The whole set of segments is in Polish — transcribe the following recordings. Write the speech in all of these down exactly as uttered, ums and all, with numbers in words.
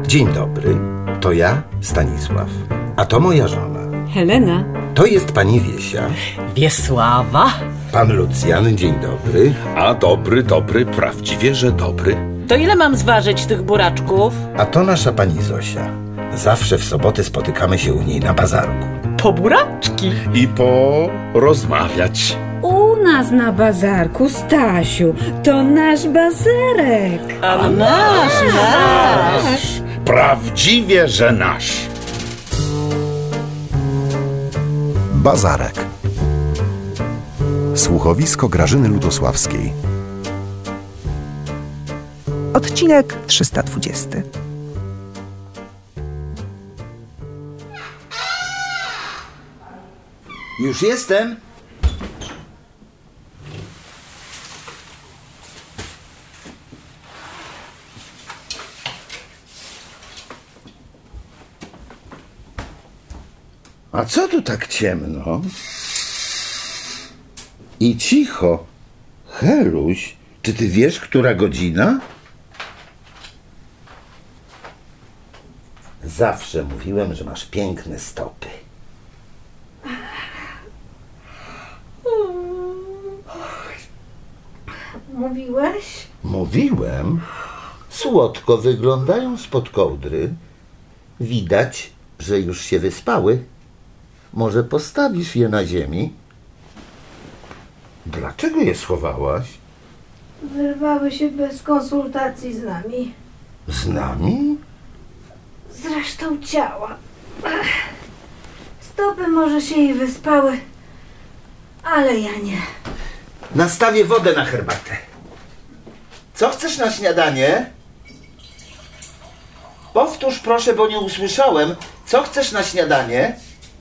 Dzień dobry, to ja, Stanisław, a to moja żona. Helena. To jest pani Wiesia. Wiesława. Pan Lucjan, dzień dobry. A dobry, dobry, prawdziwie, że dobry. To ile mam zważyć tych buraczków? A to nasza pani Zosia. Zawsze w soboty spotykamy się u niej na bazarku. Po buraczki. I porozmawiać. U nas na bazarku, Stasiu, to nasz bazarek. A nasz, nasz. Prawdziwie, że nasz. Bazarek. Słuchowisko Grażyny Lutosławskiej. Odcinek trzysta dwudziesty. Już jestem. A co tu tak ciemno? I cicho. Heluś, czy ty wiesz, która godzina? Zawsze mówiłem, że masz piękne stopy. Mówiłeś? Mówiłem. Słodko wyglądają spod kołdry. Widać, że już się wyspały. Może postawisz je na ziemi? Dlaczego je schowałaś? Wyrwały się bez konsultacji z nami. Z nami? Zresztą ciała. Ach, stopy może się i wyspały, ale ja nie. Nastawię wodę na herbatę. Co chcesz na śniadanie? Powtórz proszę, bo nie usłyszałem. Co chcesz na śniadanie?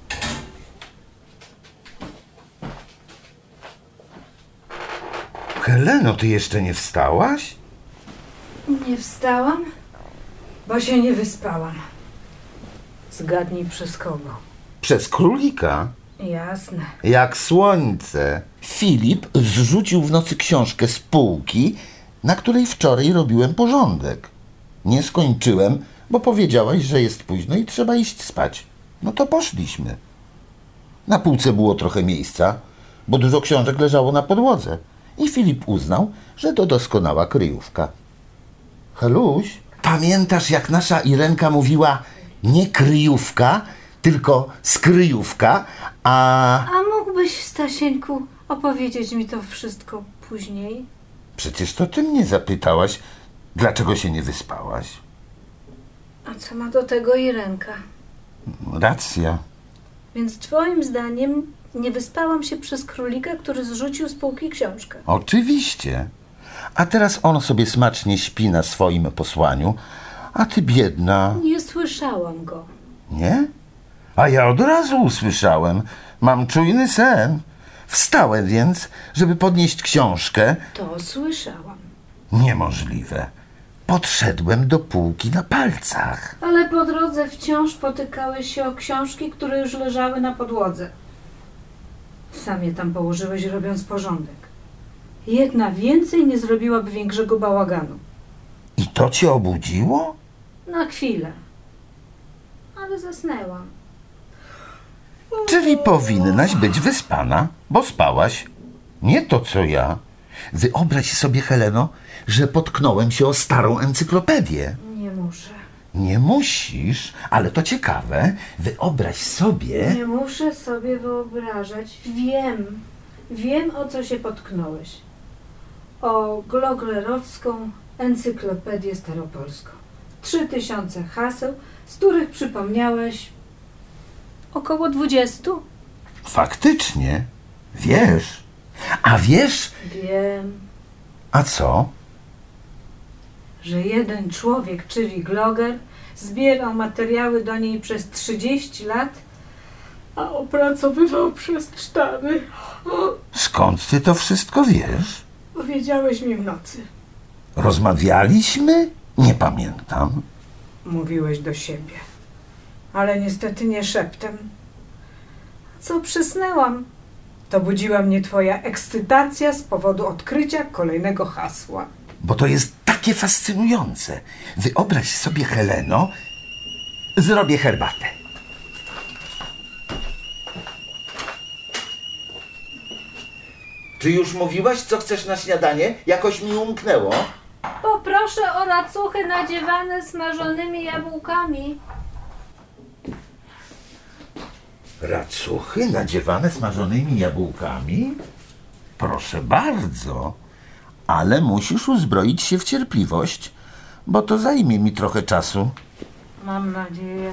Heleno, ty jeszcze nie wstałaś? Nie wstałam, bo się nie wyspałam. Zgadnij przez kogo. Przez królika. Jasne. Jak słońce. Filip zrzucił w nocy książkę z półki, na której wczoraj robiłem porządek. Nie skończyłem, bo powiedziałaś, że jest późno i trzeba iść spać. No to poszliśmy. Na półce było trochę miejsca, bo dużo książek leżało na podłodze. I Filip uznał, że to doskonała kryjówka. Heluś, pamiętasz, jak nasza Irenka mówiła nie kryjówka, tylko skryjówka, a... A mógłbyś, Stasieńku, opowiedzieć mi to wszystko później? Przecież to ty mnie zapytałaś, dlaczego się nie wyspałaś. A co ma do tego Irenka? Racja. Więc twoim zdaniem nie wyspałam się przez królika, który zrzucił z półki książkę. Oczywiście. A teraz on sobie smacznie śpi na swoim posłaniu, a ty biedna... Nie słyszałam go. Nie? A ja od razu usłyszałem. Mam czujny sen. Wstałem więc, żeby podnieść książkę. To słyszałam. Niemożliwe. Podszedłem do półki na palcach. Ale po drodze wciąż potykałeś się o książki, które już leżały na podłodze. Sam je tam położyłeś, robiąc porządek. Jedna więcej nie zrobiłaby większego bałaganu. I to cię obudziło? Na chwilę. Ale zasnęłam. Czyli powinnaś być wyspana, bo spałaś. Nie to, co ja. Wyobraź sobie, Heleno, że potknąłem się o starą encyklopedię. Nie muszę. Nie musisz, ale to ciekawe. Wyobraź sobie... Nie muszę sobie wyobrażać. Wiem. Wiem, o co się potknąłeś. O gloglerowską encyklopedię staropolską. Trzy tysiące haseł, z których przypomniałeś około dwudziestu. Faktycznie. Wiesz. A wiesz... Wiem, A co? że jeden człowiek, czyli Gloger, zbierał materiały do niej przez trzydzieści lat, a opracowywał przez cztery. Skąd ty to wszystko wiesz? Powiedziałeś mi w nocy. Rozmawialiśmy? Nie pamiętam. Mówiłeś do siebie, ale niestety nie szeptem. Co przysnęłam, to budziła mnie twoja ekscytacja z powodu odkrycia kolejnego hasła. Bo to jest tak takie fascynujące. Wyobraź sobie, Heleno, zrobię herbatę. Czy już mówiłaś, co chcesz na śniadanie? Jakoś mi umknęło. Poproszę o racuchy nadziewane smażonymi jabłkami. Racuchy nadziewane smażonymi jabłkami? Proszę bardzo, ale musisz uzbroić się w cierpliwość, bo to zajmie mi trochę czasu. Mam nadzieję.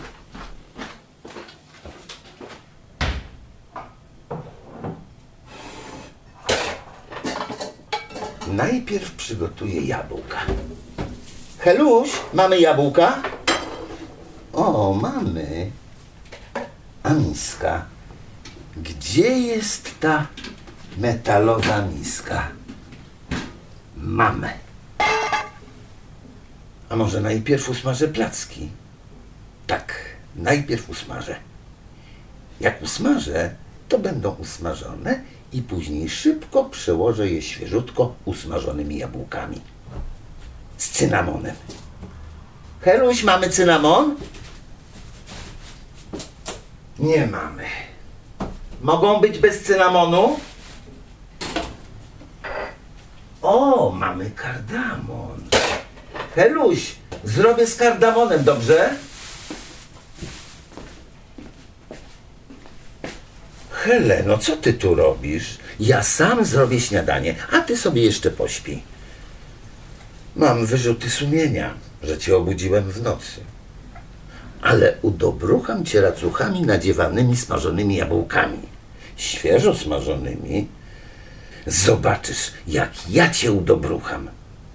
Najpierw przygotuję jabłka. Heluś, mamy jabłka? O, mamy. A miska? Gdzie jest ta metalowa miska? Mamy. A może najpierw usmażę placki? Tak, najpierw usmażę. Jak usmażę, to będą usmażone i później szybko przełożę je świeżutko usmażonymi jabłkami. Z cynamonem. Heluś, mamy cynamon? Nie mamy. Mogą być bez cynamonu? O, mamy kardamon. Heluś, zrobię z kardamonem, dobrze? Heleno, co ty tu robisz? Ja sam zrobię śniadanie, a ty sobie jeszcze pośpij. Mam wyrzuty sumienia, że cię obudziłem w nocy. Ale udobrucham cię racuchami nadziewanymi smażonymi jabłkami. Świeżo smażonymi. Zobaczysz, jak ja cię udobrucham.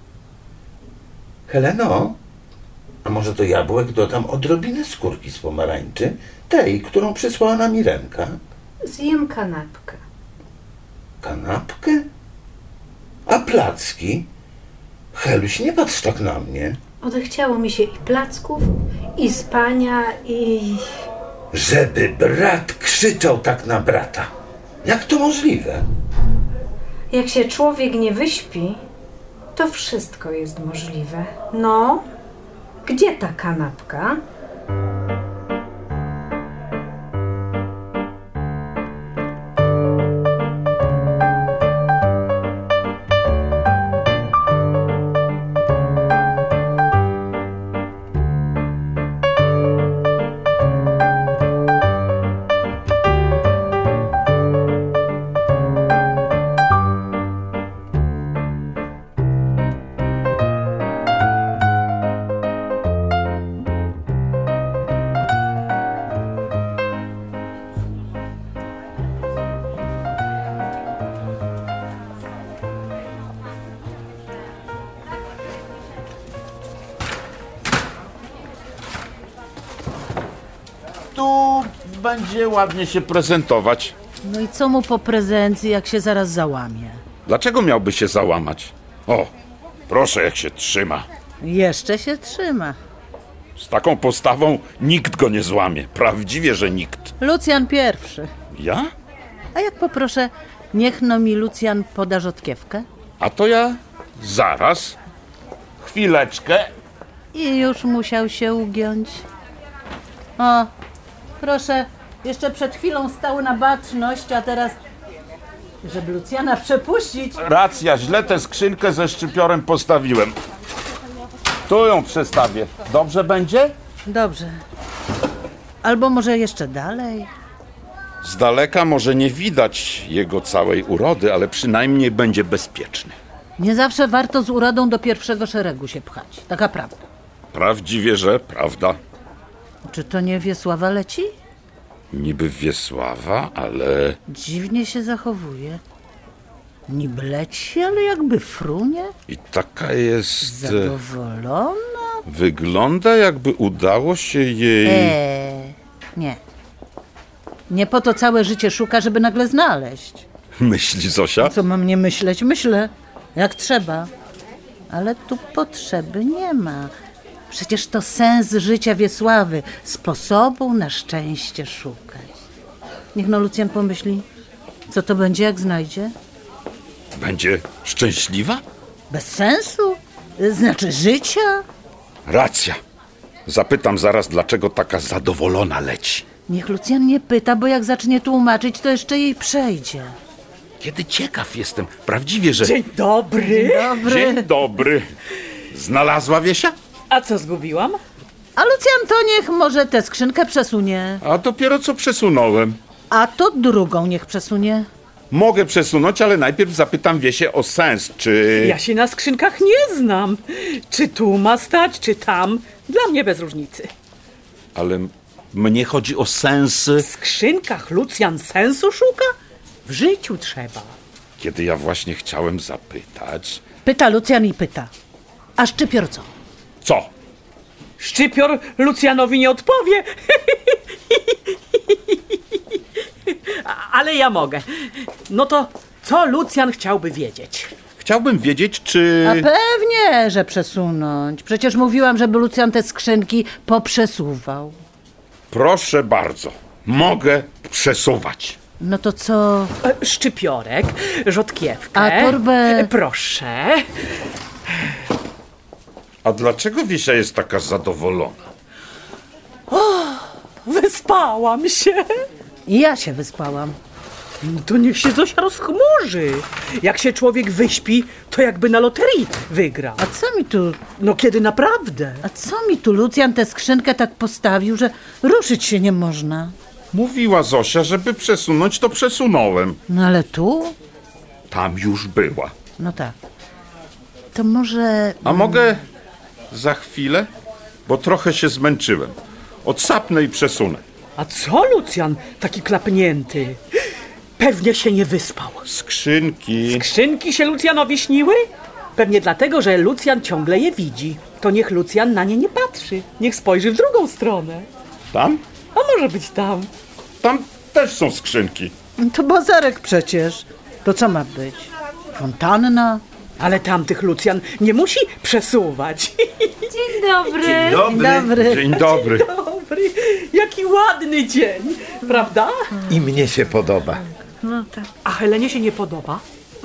Heleno, a może do jabłek dodam odrobinę skórki z pomarańczy, tej, którą przysłała nam Irenka? Zjem kanapkę. Kanapkę? A placki? Heluś, nie patrz tak na mnie. Odechciało mi się i placków, i spania, i... Żeby brat krzyczał tak na brata. Jak to możliwe? Jak się człowiek nie wyśpi, to wszystko jest możliwe. No, gdzie ta kanapka? Tu będzie ładnie się prezentować. No i co mu po prezencji, jak się zaraz załamie? Dlaczego miałby się załamać? O, proszę, jak się trzyma. Jeszcze się trzyma. Z taką postawą nikt go nie złamie. Prawdziwie, że nikt. Lucjan pierwszy. Ja? A jak poproszę, niech no mi Lucjan poda rzodkiewkę? A to ja zaraz. Chwileczkę. I już musiał się ugiąć. O, proszę, jeszcze przed chwilą stał na baczność, a teraz, żeby Lucjana przepuścić. Racja, źle tę skrzynkę ze szczypiorem postawiłem. Tu ją przestawię. Dobrze będzie? Dobrze. Albo może jeszcze dalej? Z daleka może nie widać jego całej urody, ale przynajmniej będzie bezpieczny. Nie zawsze warto z urodą do pierwszego szeregu się pchać. Taka prawda. Prawdziwie, że prawda. Czy to nie Wiesława leci? Niby Wiesława, ale... Dziwnie się zachowuje. Niby leci, ale jakby frunie. I taka jest... Zadowolona? Wygląda, jakby udało się jej... Eee, nie. Nie po to całe życie szuka, żeby nagle znaleźć. Myśli Zosia? Co mam nie myśleć? Myślę, jak trzeba. Ale tu potrzeby nie ma. Przecież to sens życia Wiesławy. Sposobu na szczęście szukać. Niech no Lucjan pomyśli, co to będzie, jak znajdzie? Będzie szczęśliwa? Bez sensu. Znaczy życia? Racja. Zapytam zaraz, dlaczego taka zadowolona leci. Niech Lucjan nie pyta, bo jak zacznie tłumaczyć, to jeszcze jej przejdzie. Kiedy ciekaw jestem, prawdziwie, że... Dzień dobry. Dobry. Dzień dobry. Znalazła Wiesia? A co zgubiłam? A Lucjan to niech może tę skrzynkę przesunie. A dopiero co przesunąłem. A to drugą niech przesunie. Mogę przesunąć, ale najpierw zapytam Wiesię o sens, czy... Ja się na skrzynkach nie znam. Czy tu ma stać, czy tam? Dla mnie bez różnicy. Ale m- mnie chodzi o sens, W skrzynkach Lucjan sensu szuka? W życiu trzeba. kiedy ja właśnie chciałem zapytać... Pyta Lucjan i pyta. A szczypior co? Co? Szczypior Lucjanowi nie odpowie. A- Ale ja mogę. No to co Lucjan chciałby wiedzieć? Chciałbym wiedzieć, czy... A pewnie, że przesunąć. Przecież mówiłam, żeby Lucjan te skrzynki poprzesuwał. Proszę bardzo, mogę przesuwać. No to co? E, Szczypiorek, rzodkiewkę. A torbę? E, Proszę. A dlaczego Wiesia jest taka zadowolona? Wyspałam się. I ja się wyspałam. No to niech się Zosia rozchmurzy. Jak się człowiek wyśpi, to jakby na loterii wygra. A co mi tu... No kiedy naprawdę. A co mi tu Lucjan tę skrzynkę tak postawił, że ruszyć się nie można? Mówiła Zosia, żeby przesunąć, to przesunąłem. No ale tu? Tam już była. No tak. To może... A mogę za chwilę? Bo trochę się zmęczyłem. Odsapnę i przesunę. A co Lucjan taki klapnięty? Pewnie się nie wyspał. Skrzynki. Skrzynki się Lucjanowi śniły? Pewnie dlatego, że Lucjan ciągle je widzi. To niech Lucjan na nie nie patrzy. Niech spojrzy w drugą stronę. Tam? A może być tam. Tam też są skrzynki. To bazarek przecież. To co ma być? Fontanna? Ale tamtych Lucjan nie musi przesuwać. Dzień dobry. Dobry. Dzień dobry. Dobry, jaki ładny dzień, prawda? I mnie się podoba. No tak. A Helenie się nie podoba?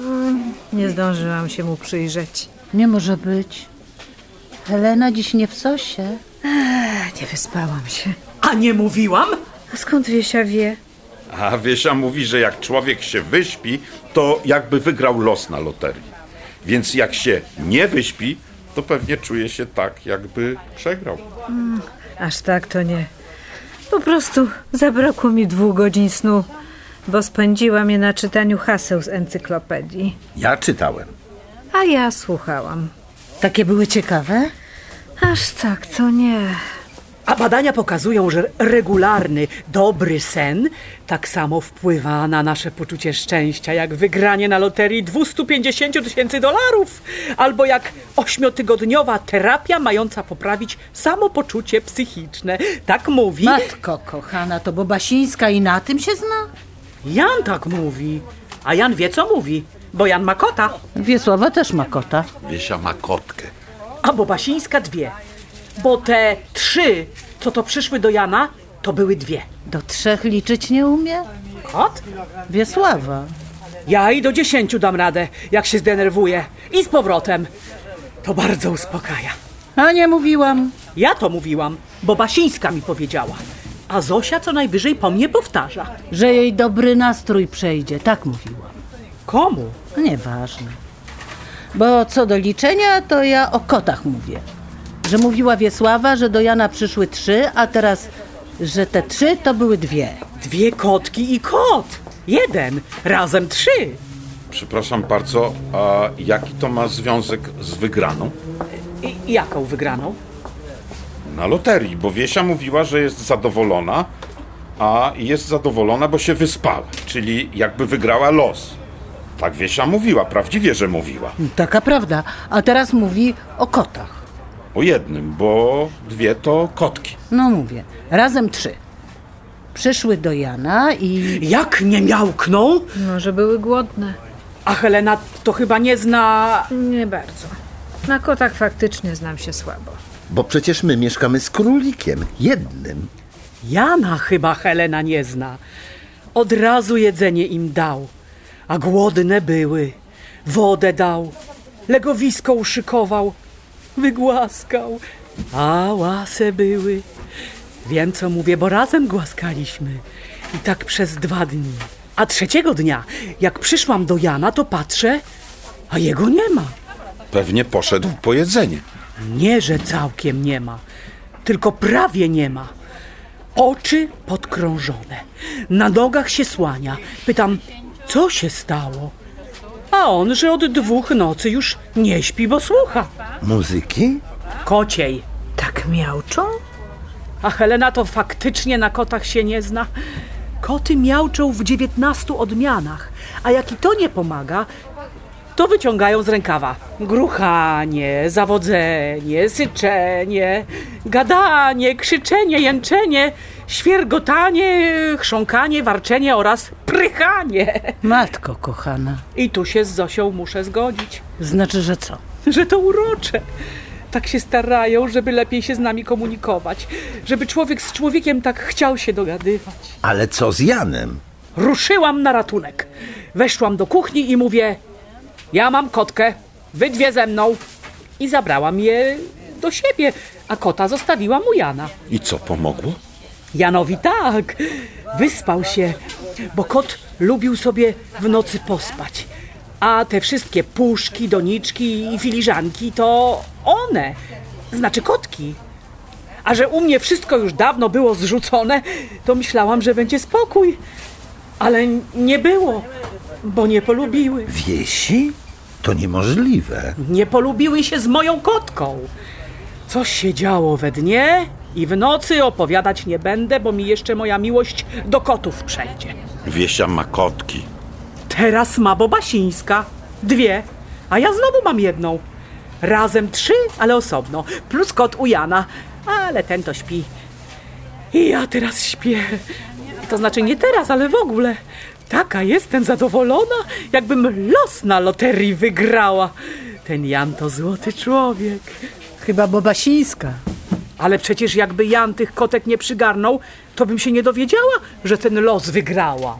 Nie zdążyłam się mu przyjrzeć. Nie może być. Helena dziś nie w sosie. Nie wyspałam się. A nie mówiłam? A skąd Wiesia wie? A Wiesia mówi, że jak człowiek się wyśpi, to jakby wygrał los na loterii. Więc jak się nie wyśpi, to pewnie czuje się tak, jakby przegrał. Aż tak to nie. Po prostu zabrakło mi dwóch godzin snu, bo spędziłam je na czytaniu haseł z encyklopedii. Ja czytałem. A ja słuchałam. Takie były ciekawe? Aż tak to nie. A badania pokazują, że regularny, dobry sen tak samo wpływa na nasze poczucie szczęścia, jak wygranie na loterii dwieście pięćdziesiąt tysięcy dolarów, albo jak ośmiotygodniowa terapia mająca poprawić samopoczucie psychiczne. Tak mówi. Matko kochana, to Bobasińska i na tym się zna? Jan tak mówi. A Jan wie, co mówi, bo Jan ma kota, Wiesława też ma kota. Wiesia ma kotkę. a Bobasińska dwie. Bo te trzy, co to przyszły do Jana, to były dwie. Do trzech liczyć nie umie? Kot? Wiesława. Ja i do dziesięciu dam radę, jak się zdenerwuję. I z powrotem. To bardzo uspokaja. A nie mówiłam. Ja to mówiłam, bo Basińska mi powiedziała. A Zosia co najwyżej po mnie powtarza. Że jej dobry nastrój przejdzie, tak mówiłam. Komu? Nieważne. Bo co do liczenia, to ja o kotach mówię. Że mówiła Wiesława, że do Jana przyszły trzy, a teraz, że te trzy to były dwie. Dwie kotki i kot. Jeden. Razem trzy. Przepraszam bardzo, a jaki to ma związek z wygraną? I jaką wygraną? Na loterii, bo Wiesia mówiła, że jest zadowolona, a jest zadowolona, bo się wyspała, czyli jakby wygrała los. Tak Wiesia mówiła, prawdziwie, że mówiła. Taka prawda. A teraz mówi o kotach. O jednym, bo dwie to kotki. No mówię, razem trzy. Przyszły do Jana i... Jak nie miałkną? Może były głodne. A Helena to chyba nie zna... Nie bardzo. Na kotach faktycznie znam się słabo. Bo przecież my mieszkamy z królikiem. Jednym. Jana chyba Helena nie zna. Od razu jedzenie im dał. A głodne były. Wodę dał. Legowisko uszykował. wygłaskał. A łase były. Wiem, co mówię, bo razem głaskaliśmy. I tak przez dwa dni. A trzeciego dnia, jak przyszłam do Jana, to patrzę, a jego nie ma. Pewnie poszedł po jedzenie. Nie, że całkiem nie ma, tylko prawie nie ma. Oczy podkrążone, na nogach się słania. Pytam, co się stało? A on, że od dwóch nocy już nie śpi, bo słucha. Muzyki? Kociej. Tak miauczą? A Helena to faktycznie na kotach się nie zna. Koty miauczą w dziewiętnastu odmianach, a jak i to nie pomaga, to wyciągają z rękawa gruchanie, zawodzenie, syczenie, gadanie, krzyczenie, jęczenie, świergotanie, chrząkanie, warczenie oraz prychanie. Matko kochana. I tu się z Zosią muszę zgodzić, Znaczy, że co? że to urocze. Tak się starają, żeby lepiej się z nami komunikować, żeby człowiek z człowiekiem tak chciał się dogadywać. Ale co z Janem? Ruszyłam na ratunek. Weszłam do kuchni i mówię, ja mam kotkę, wy dwie ze mną. I zabrałam je do siebie, a kota zostawiłam u Jana. I co, pomogło? Janowi tak, wyspał się, bo kot lubił sobie w nocy pospać. A te wszystkie puszki, doniczki i filiżanki to one, znaczy kotki. A że u mnie wszystko już dawno było zrzucone, to myślałam, że będzie spokój. Ale nie było, bo nie polubiły. Wiesi? To niemożliwe. Nie polubiły się z moją kotką. Coś się działo we dnie i w nocy opowiadać nie będę, bo mi jeszcze moja miłość do kotów przejdzie. Wiesia ma kotki. Teraz ma Bobasińska. Dwie, a ja znowu mam jedną. Razem trzy, ale osobno. Plus kot u Jana, ale ten to śpi. I ja teraz śpię. To znaczy nie teraz, ale w ogóle. Taka jestem zadowolona, jakbym los na loterii wygrała. Ten Jan to złoty człowiek. Chyba Bobasińska. Ale przecież jakby Jan tych kotek nie przygarnął, to bym się nie dowiedziała, że ten los wygrałam.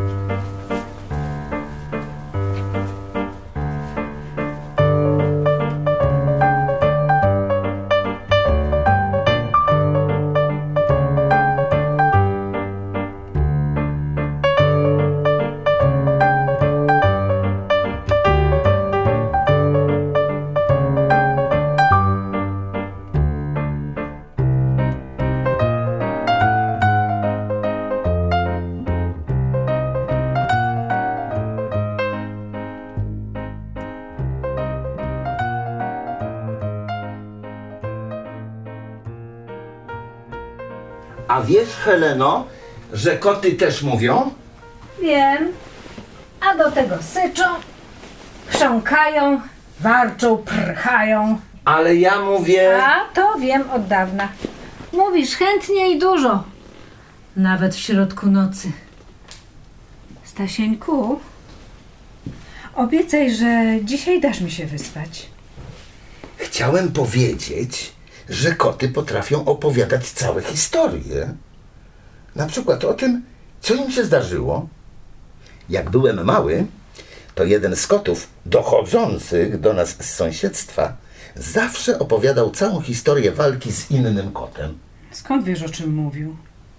A wiesz, Heleno, że koty też mówią? Wiem. A do tego syczą, chrząkają, warczą, prchają. Ale ja mówię... A to wiem od dawna. Mówisz chętnie i dużo. Nawet w środku nocy. Stasieńku, obiecaj, że dzisiaj dasz mi się wyspać. Chciałem powiedzieć, że koty potrafią opowiadać całe historie. Na przykład o tym, co im się zdarzyło. Jak byłem mały, to jeden z kotów dochodzących do nas z sąsiedztwa zawsze opowiadał całą historię walki z innym kotem. Skąd wiesz, o czym mówił?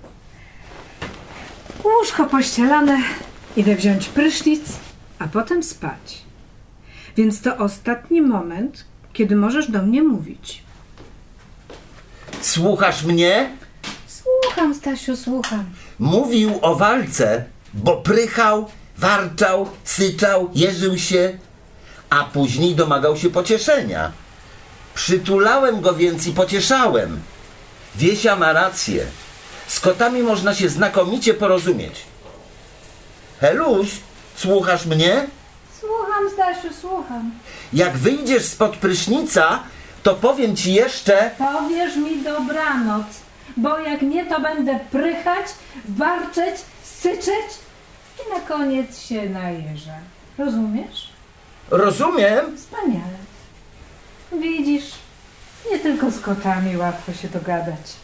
Łóżko pościelane, idę wziąć prysznic, a potem spać. Więc to ostatni moment, kiedy możesz do mnie mówić. Słuchasz mnie? Słucham, Stasiu, słucham. Mówił o walce, bo prychał, warczał, syczał, jeżył się, a później domagał się pocieszenia. Przytulałem go więc i pocieszałem. Wiesia ma rację. Z kotami można się znakomicie porozumieć. Heluś, słuchasz mnie? Słucham, Stasiu, słucham. Jak wyjdziesz spod prysznica, to powiem ci jeszcze... Powiesz mi dobranoc, bo jak nie, to będę prychać, warczeć, syczeć i na koniec się najeżę. Rozumiesz? Rozumiem. Wspaniale. Widzisz, nie tylko z kotami łatwo się dogadać.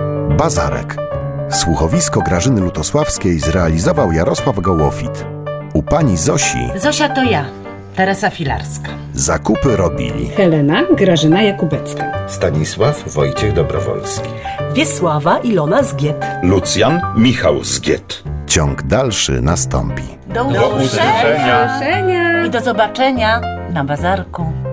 Bazarek. Słuchowisko Grażyny Lutosławskiej zrealizował Jarosław Gołofit. U pani Zosi Zosia to ja, Teresa Filarska. zakupy robili Helena Grażyna Jakubecka. Stanisław Wojciech Dobrowolski. Wiesława Ilona Zgiet. Lucjan Michał Zgiet. Ciąg dalszy nastąpi. Do Do usłyszenia. Do zobaczenia. I do zobaczenia na bazarku.